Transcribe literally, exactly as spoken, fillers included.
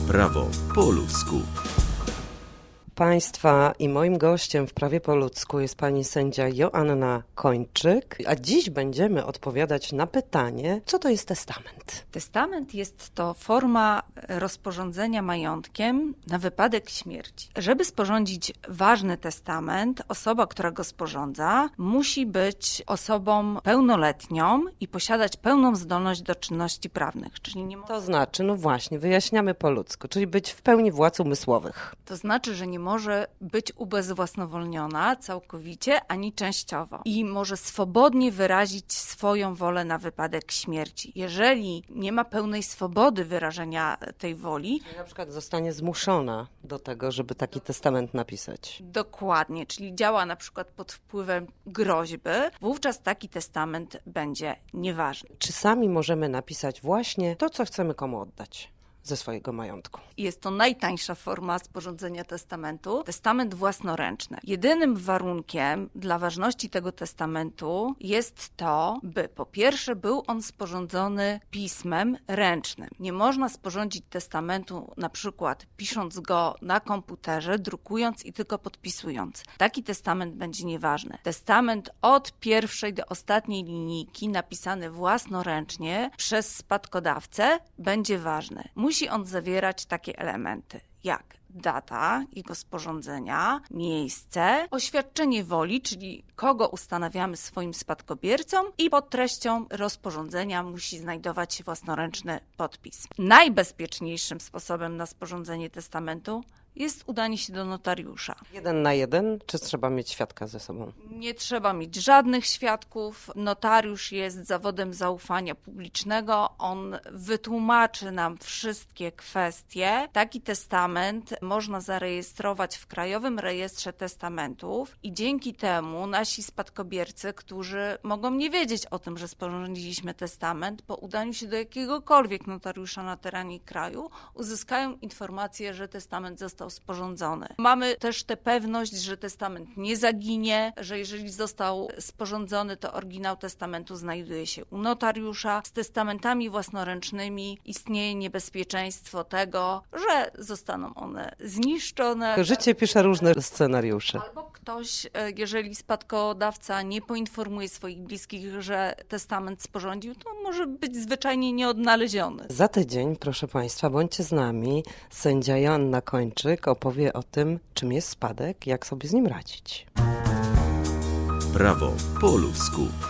Prawo po ludzku. Państwa i moim gościem w Prawie po ludzku jest pani sędzia Joanna Kończyk, a dziś będziemy odpowiadać na pytanie, co to jest testament? Testament jest to forma rozporządzenia majątkiem na wypadek śmierci. Żeby sporządzić ważny testament, osoba, która go sporządza, musi być osobą pełnoletnią i posiadać pełną zdolność do czynności prawnych. Czyli nie mo- To znaczy, no właśnie, wyjaśniamy po ludzku, czyli być w pełni władz umysłowych. To znaczy, że nie może być ubezwłasnowolniona całkowicie ani częściowo i może swobodnie wyrazić swoją wolę na wypadek śmierci. Jeżeli nie ma pełnej swobody wyrażenia tej woli, Na przykład zostanie zmuszona do tego, żeby taki testament napisać. dokładnie, czyli działa na przykład pod wpływem groźby, wówczas taki testament będzie nieważny. Czy sami możemy napisać właśnie to, co chcemy komu oddać ze swojego majątku? Jest to najtańsza forma sporządzenia testamentu, testament własnoręczny. Jedynym warunkiem dla ważności tego testamentu jest to, by po pierwsze był on sporządzony pismem ręcznym. Nie można sporządzić testamentu na przykład pisząc go na komputerze, drukując i tylko podpisując. Taki testament będzie nieważny. Testament od pierwszej do ostatniej linijki napisany własnoręcznie przez spadkodawcę będzie ważny. Musi on zawierać takie elementy jak data jego sporządzenia, miejsce, oświadczenie woli, czyli kogo ustanawiamy swoim spadkobiercą i pod treścią rozporządzenia musi znajdować się własnoręczny podpis. Najbezpieczniejszym sposobem na sporządzenie testamentu jest udanie się do notariusza. Jeden na jeden, czy trzeba mieć świadka ze sobą? Nie trzeba mieć żadnych świadków. Notariusz jest zawodem zaufania publicznego. On wytłumaczy nam wszystkie kwestie. Taki testament można zarejestrować w Krajowym Rejestrze Testamentów i dzięki temu nasi spadkobiercy, którzy mogą nie wiedzieć o tym, że sporządziliśmy testament, po udaniu się do jakiegokolwiek notariusza na terenie kraju, uzyskają informację, że testament został sporządzony. Mamy też tę pewność, że testament nie zaginie, że jeżeli został sporządzony, to oryginał testamentu znajduje się u notariusza. Z testamentami własnoręcznymi istnieje niebezpieczeństwo tego, że zostaną one zniszczone. Życie pisze różne scenariusze. Albo ktoś, jeżeli spadkodawca nie poinformuje swoich bliskich, że testament sporządził, to może być zwyczajnie nieodnaleziony. Za tydzień, proszę Państwa, bądźcie z nami. Sędzia Joanna Kończyk opowie o tym, czym jest spadek, jak sobie z nim radzić. Prawo po ludzku.